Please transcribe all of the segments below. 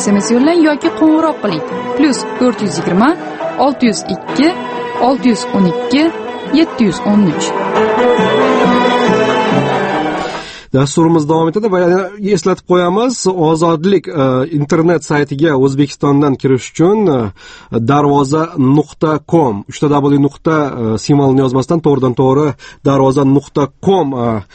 SMS yo'llang yoki qo'ng'iroq qiling. +420 602 612 713. Dasturimiz davom etadi va eslatib qo'yamiz, Ozodlik internet saytiga O'zbekistondan kirish uchun darvoza.com www. yozmasdan to'g'ridan-to'g'ri darvoza.com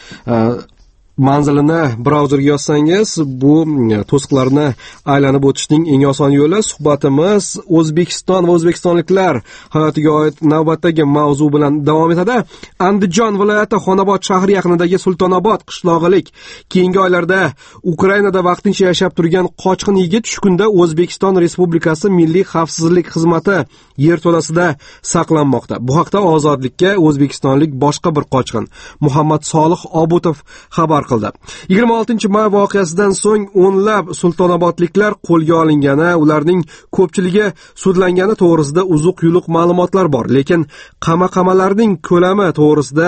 manzilini brauzerga yozsangiz, bu to'siqlarni aylanib o'tishning eng oson yo'li. Suhbatimiz O'zbekiston va o'zbekistonliklar hayotiga oid navbatdagi mavzu bilan davom etadi. Andijon viloyati Xonobod shahri yaqinidagi Sultonobod qishlog'ilik keyingi oylarda Ukrainada vaqtincha yashab turgan qochqin yigit shu kunda O'zbekiston Respublikasi Milliy xavfsizlik xizmati yerto'lasida saqlanmoqda. Bu haqda Ozodlikka o'zbekistonlik boshqa bir qochqin Muhammad Solih Obutov xabar qildi. 26-may voqeasidan so'ng o'nlab sultonobodliklar qo'lga olingani, ularning ko'pchiligi sudlangani to'g'risida uzuq-yuluq ma'lumotlar bor, lekin qamoqxonalarning ko'lami to'g'risida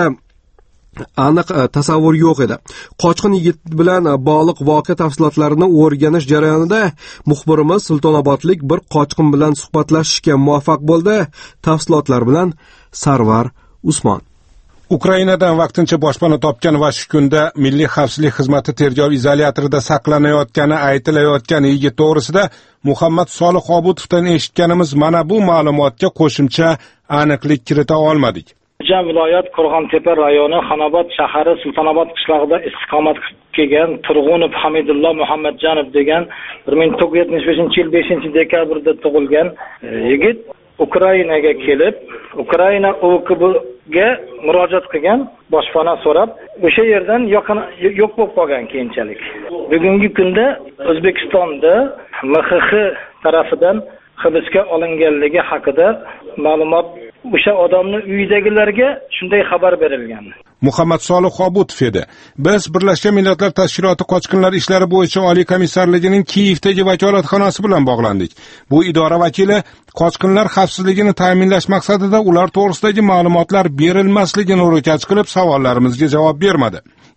aniq tasavvur yo'q edi. Qochqin yigit bilan bog'liq voqea tafsilotlarini o'rganish jarayonida muxbirimiz sultonobodlik bir qochqin bilan suhbatlashishga muvaffaq bo'ldi. Tafsilotlar bilan Sarvar Usmon. Ukrainadan vaqtincha boshpana topgan va shu kunda Milliy xavfsizlik xizmati tergov izolyatorida saqlanayotgani aytilayotgan yigit to'g'risida Muhammad Solih Obutovdan eshitganimiz mana bu ma'lumotga qo'shimcha aniqlik kirita olmadik. Andijon viloyat Qo'rg'ontepa rayoni Xonobod shahri Sultonobod qishlog'ida istiqomat qilgan Turg'unov Hamidulloh Muhammadjonov degan 1975-yil 5-dekabrda tug'ilgan yigit Ukrainaga kelib, Ukraina OKBga murojaat qilgan, boshpana so'rab, o'sha yerdan yo'q bo'lib qolgan keyinchalik. Bugungi kunda O'zbekistonda MXX tarafidan hibsga olinganligi haqida ma'lumot o'sha odamning uyidagilarga shunday xabar berilgan. Muhammad Solih Obutov edi. Biz Birlashgan Millatlar Tashkiloti qochqinlar ishlari bo'yicha Oliy komissarligining Kiyevdagi vakolatxonasi bilan bog'landik. Bu idora vakili qochqinlar xavfsizligini ta'minlash maqsadida ular to'g'risidagi ma'lumotlar berilmasligini ro'kach qilib savollarimizga javob bermadi.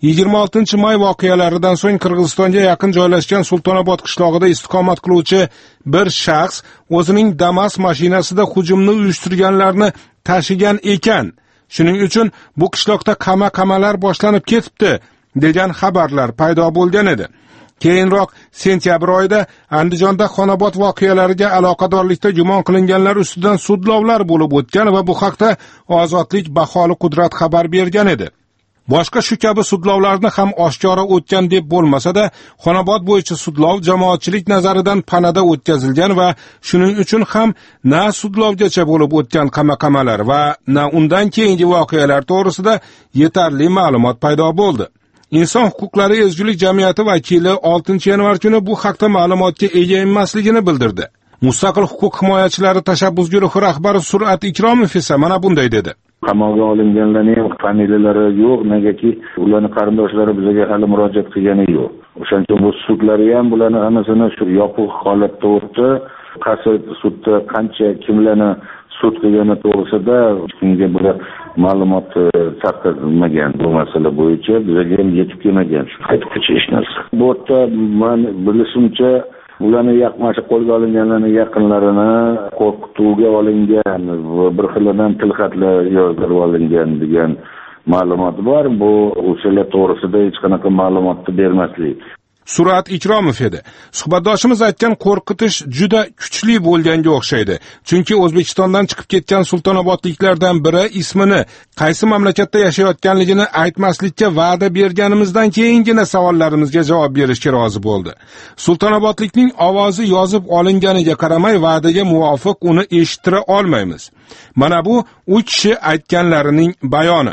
26-may voqealaridan so'ng Qirg'izistonga yaqin joylashgan Sultonobod qishlog'ida istiqomat qiluvchi bir shaxs o'zining Damas mashinasida hujumni uyushtirganlarni tashigan ekan. Shuning uchun bu qishloqda qamoqxonalar boshlanib ketibdi degan xabarlar paydo bo'lgan edi. Keyinroq sentyabr oyida Andijonda Xonobod voqealariga aloqadorlikda gumon qilinganlar ustidan sudlovlar bo'lib o'tgan va bu haqda Ozodlik Baholi Qudrat xabar bergan edi. Boshqa shu kabi sudlovlarni ham oshkora o'tgan deb bo'lmasa-da, Xonobod bo'yicha sudlov jamoatchilik nazaridan panada o'tkazilgan va shuning uchun ham na sudlovgacha bo'lib o'tgan qamoqxonalar va na undan keyingi voqealar to'g'risida yetarli ma'lumot paydo bo'ldi. Inson huquqlari ezgulik jamiyati vakili 6-yanvar kuni bu haqda ma'lumotga ega emasligini bildirdi. Mustaqil huquq himoyachilari tashabbus guruhi rahbari Surat Ikromov esa mana bunday dedi. Qamoqqa olinganlarning ham familiyalari yo'q, negaki ularning qarindoshlari bizga hali murojaat qilgani yo'q. O'shancha bu sudlari ham bularning hammasini shu yopiq holatda o'tdi. Qaysi sudda qancha kimlarni sud qilgani to'g'risida kimga bular ma'lumot tarqatilmagan bu masala bo'yicha bizga ham yetib kelmagan shu paytgacha hech narsa. Bu yerda men bilishimcha ularni yaqincha qo'lga olinganlarning yaqinlarini qo'rqituvga olingan va bir xildan tilxatlar yozdirib olingan degan ma'lumot bor. Bu o'shalar to'g'risida hech qanaqa ma'lumotni bermaslik. Surat Ikromov edi. Suhbatdoshimiz aytgan qo'rqitish juda kuchli bo'lganga o'xshaydi. Chunki O'zbekistondan chiqib ketgan sultonobodliklardan biri ismini, qaysi mamlakatda yashayotganligini aytmaslikka va'da berganimizdan keyingina savollarimizga javob berishga rozi bo'ldi. Sultonobodlikning ovozi yozib olinganiga qaramay va'daga muvofiq uni eshittira olmaymiz. Mana bu u kishi aytganlarining bayoni.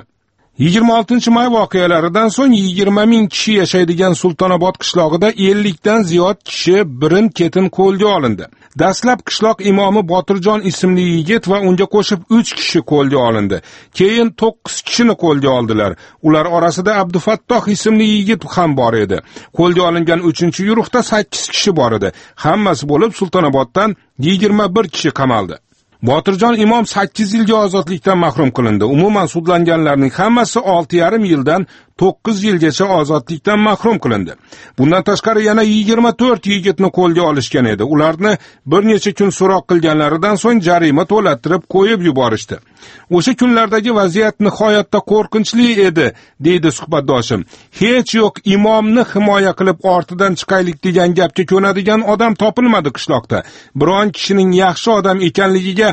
26-may voqealaridan so'ng 20 ming kishi yashaydigan Sultonobod qishlog'ida 50 dan ziyod kishi birin-ketin qo'lga olindi. Dastlab qishloq imomi Botirjon ismli yigit va unga qo'shib 3 kishi qo'lga olindi. Keyin 9 kishini qo'lga oldilar. Ular orasida Abdufattoh ismli yigit ham bor edi. Qo'lga olingan 3-guruhda 8 kishi bor edi. Hammasi bo'lib Sultonoboddan 21 kishi qamaldi. Botirjon imom 8 yilga ozodlikdan mahrum qilindi. Umuman sudlanganlarning hammasi 6,5 yildan 9 yilgacha ozodlikdan mahrum qilindi. Bundan tashqari yana 24 yigitni qo'lga olishgan edi. Ularni bir necha kun so'roq qilganlaridan so'ng jarima to'lattirib qo'yib yuborishdi. O'sha kunlardagi vaziyat nihoyatda qo'rqinchli edi, deydi suhbatdoshim. Hech yo'q imomni himoya qilib ortidan chiqaylik degan gapga ko'nadigan odam topilmadi qishloqda. Biron kishining yaxshi odam ekanligiga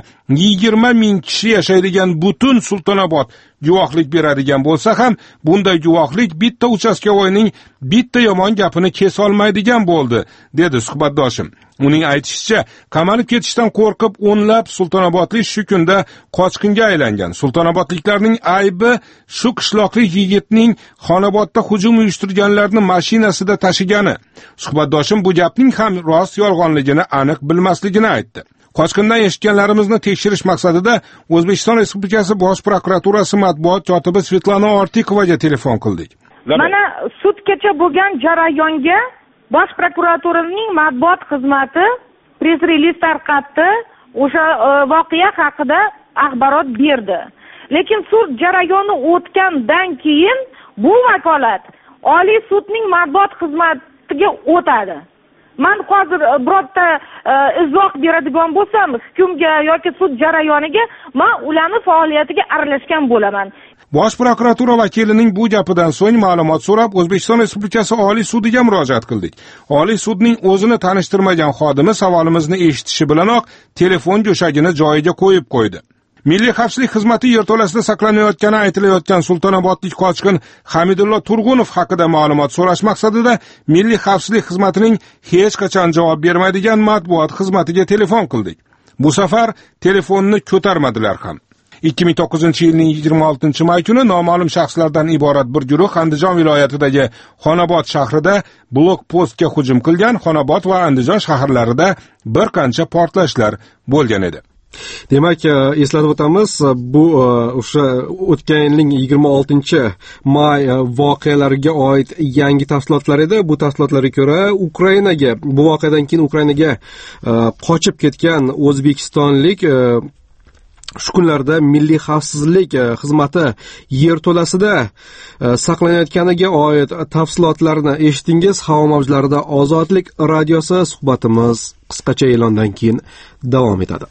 20 ming kishi yashaydigan butun Sultonobod guvohlik beradigan bo'lsa ham, bunday guvohlik bitta uchastkavoyning bitta yomon gapini kesolmaydigan bo'ldi, dedi suhbatdoshim. Uning aytishicha, qamalib ketishdan qo'rqib o'nlab Sultonobodlik shu kunda qochqinga aylangan. Sultonobodliklarning aybi shu qishloqlik yigitning Xonobodda hujum uyushtirganlarni mashinasida tashigani. Suhbatdoshim bu gapning ham rost yolg'onligini aniq bilmasligini aytdi. Qochqindan eshitganlarimizni tekshirish maqsadida O'zbekiston Respublikasi Bosh prokuraturasi matbuot kotibi Svetlana Ortikovaga telefon qildik. Mana sudgacha bo'lgan jarayonga Bosh prokuraturaning matbuot xizmati press-reliz tarqatdi, o'sha voqea haqida axborot berdi. Lekin sud jarayoni o'tgandan keyin bu vakolat Oliy sudning matbuot xizmatiga o'tadi. Men hozir birorta izoh beradigan bo'lsam, hukmga yoki sud jarayoniga men ularning faoliyatiga aralashgan bo'laman. Bosh prokuratura vakilining bu gapidan so'ng ma'lumot so'rab O'zbekiston Respublikasi Oliy sudiga murojaat qildik. Oliy sudning o'zini tanishtirmagan xodimi savolimizni eshitishi bilanoq telefon go'shagini joyiga qo'yib qo'ydi. Milliy xavfsizlik xizmati yerto'lasida saqlanayotgani aytilayotgan Sultonobodlik qochqin Hamidullo Turg'unov haqida ma'lumot so'rash maqsadida Milliy xavfsizlik xizmatining hech qachon javob bermaydigan matbuot xizmatiga telefon qildik. Bu safar telefonni ko'tarmadilar ham. 2009-yilning 26-may kuni noma'lum shaxslardan iborat bir guruh Andijon viloyatidagi Xonobod shahrida blokpostga hujum qilgan. Xonobod va Andijon shaharlarida bir qancha portlashlar bo'lgan edi. Demak, eslatib o'tamiz, bu o'sha o'tgan yilning 26-may voqealariga oid yangi tafsilotlar edi. Bu tafsilotlarga ko'ra, bu voqeadan keyin Ukrainaga qochib ketgan o'zbekistonlik shu kunlarda Milliy xavfsizlik xizmati yerto'lasida saqlanayotganiga oid tafsilotlarni eshitdingiz. Havo mavjlarida Ozodlik radiosi suhbatimiz qisqacha e'londan keyin davom etadi.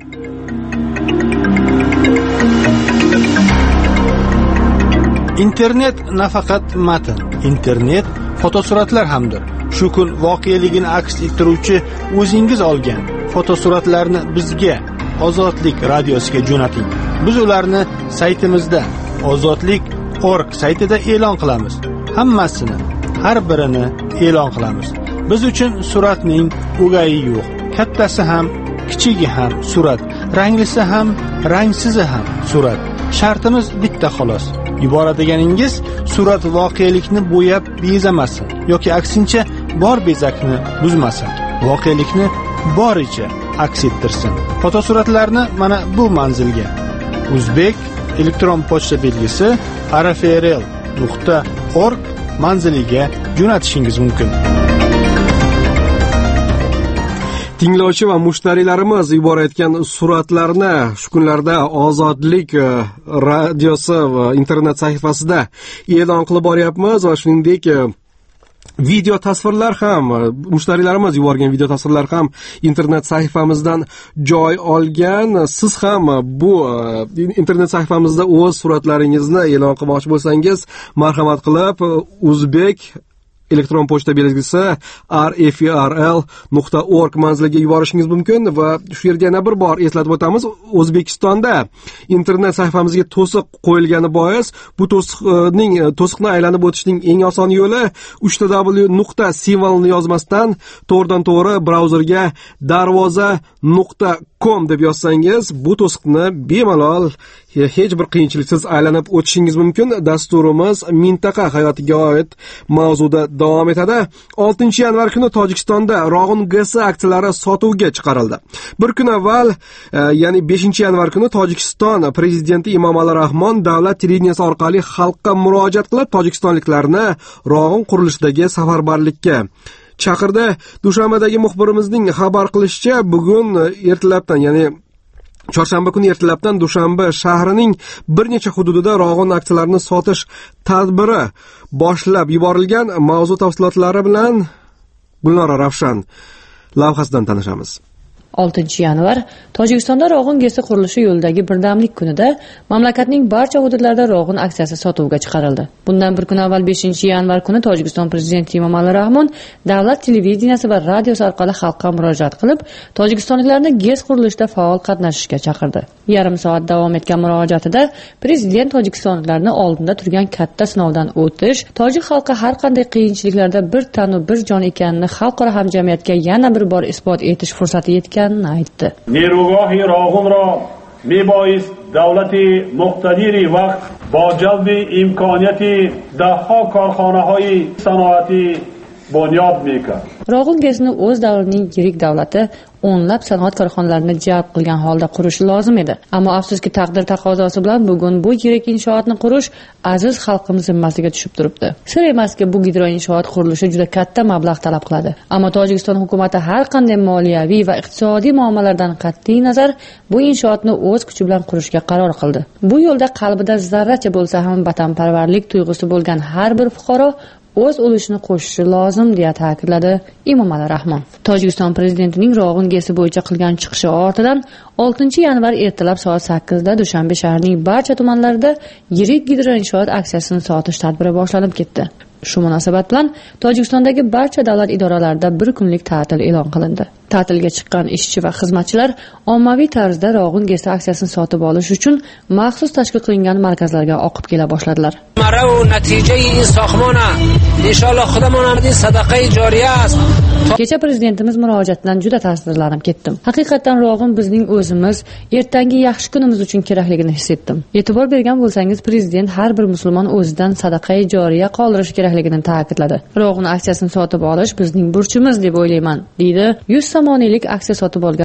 Internet nafaqat matn, internet fotosuratlar hamdir. Shu kun voqeligini aks ettiruvchi o'zingiz olgan fotosuratlarni bizga Ozodlik radiosiga jo'nating. Biz ularni saytimizda ozodlik.org saytida e'lon qilamiz. Hammasini, har birini e'lon qilamiz. Biz uchun suratning o'gayi yo'q. Kattasi ham, kichigi ham surat, ranglisi ham, rangsizi ham surat. Shartimiz bitta xolos. Yuboradiganingiz surat voqelikni bo'yab bezamasin yoki aksincha bor bezakni buzmasin. Voqelikni boricha aks ettirsin. Fotosuratlarni mana bu manzilga Uzbek elektron pochta belgisi rfrl.org manziliga jo'natishingiz mumkin. Tinglovchi va mushtariylarimiz yuborayotgan suratlarni shu kunlarda Ozodlik radiosi va internet sahifasida e'lon qilib boryapmiz va shuningdek video tasvirlar ham, mushtariylarimiz yuborgan video tasvirlar ham internet sahifamizdan joy olgan. Siz ham bu internet sahifamizda o'z suratlaringizni e'lon qilmoqchi bo'lsangiz, marhamat qilib Uzbek elektron pochta belgisi rfrl.org manziliga yuborishingiz mumkin. Va shu yerga yana bir bor eslatib o'tamiz, O'zbekistonda internet sahifamizga to'siq qo'yilgani bois bu to'siqni aylanib o'tishning eng oson yo'li www.simvolni yozmasdan to'g'ridan to'g'ri brauzerga darvoza.com deb yozsangiz bu to'siqni bemalol hech bir qiyinchiliksiz aylanib o'tishingiz mumkin. Dasturimiz mintaqa hayotiga oid mavzuda davom etadi. 6-yanvar kuni Tojikistonda Rog'un GS aksiyalari sotuvga chiqarildi. Bir kun avval, ya'ni 5-yanvar kuni Tojikiston prezidenti Emomali Rahmon davlat televideniyasi orqali xalqqa murojaat qilib, tojikistonliklarni Rog'un qurilishidagi safarbarlikka chaqirdi. Dushanbadagi muxbirimizning xabar qilishicha, bugun ertalabdan, ya'ni chorshanba kuni ertalabdan Dushanba shahrining bir necha hududida Rog'un aksiyalarini sotish tadbiri boshlab yuborilgan. Mavzu tafsilotlari bilan Gulnora Ravshan lavhasidan tanishamiz. 6-yanvar Tojikistonda Rog'un GESi qurilishi yo'lidagi birdamlik kunida mamlakatning barcha hududlarida Rog'un aksiyasi sotuvga chiqarildi. Bundan bir kun avval 5-yanvar kuni Tojikiston prezidenti Emomali Rahmon davlat televideniyasi va radiosi orqali xalqqa murojaat qilib, tojikistonliklarni GES qurilishida faol qatnashishga chaqirdi. Yarim soat davom etgan murojaatida prezident tojikistonliklarni oldinda turgan katta sinovdan o'tish, tojik xalqi har qanday qiyinchiliklarda bir tanu bir jon ekanini xalqaro hamjamiyatga yana bir bor isbot etish fursati yetganini aytdi. Nerugohi Rog'un ro میبایست دولت مقتدری وقت با جلب امکانیت دهها کارخانه های صنعتی bunyod میکرد. Rog'un GESni o'z davrining yirik davlati o'nlab sanoat korxonalarini jalb qilgan holda qurishi lozim edi. Ammo afsuski taqdir taqozosi bilan bugun bu yirik inshootni qurish aziz xalqimiz zimmasiga tushib turibdi. Sir emaski, bu gidroinshoot qurilishi juda katta mablag' talab qiladi. Ammo Tojikiston hukumatı har qanday moliyaviy va iqtisodiy muammolardan qat'iy nazar bu inshootni o'z kuchi bilan qurishga qaror qildi. Bu yo'lda qalbida zarracha bo'lsa ham vatanparvarlik tuyg'usi bo'lgan har bir fuqaro o'z ulushini qo'shishi lozim deya ta'kidladi Emomali Rahmon. Tojikiston prezidentining Rog'un GESi bo'yicha qilgan chiqishi ortidan 6-yanvar ertalab soat 8 da Dushanbe shahrining barcha tumanlarida yirik gidroinshoot aksiyasini sotish tadbiri boshlanib ketdi. Shu munosabat bilan Tojikistondagi barcha davlat idoralarida bir kunlik ta'til e'lon qilindi. Ta'tilga chiqqan ishchi va xizmatchilar ommaviy tarzda Rog'un GESi aksiyasini sotib olish uchun maxsus tashkil qilingan markazlarga oqib kela boshladilar. Kecha prezidentimiz murojaatidan juda ta'sirlanib ketdim. Haqiqatan Rog'un bizning o'zimiz ertangi yaxshi kunimiz uchun kerakligini his etdim. E'tibor bergan bo'lsangiz, prezident har bir musulmon o'zidan sadaqai joriya qoldirishi kerakligini ta'kidladi. Rog'un aksiyasini sotib olish bizning burchimiz deb o'ylayman, deydi 100 somoniylik aksiya sotib olgan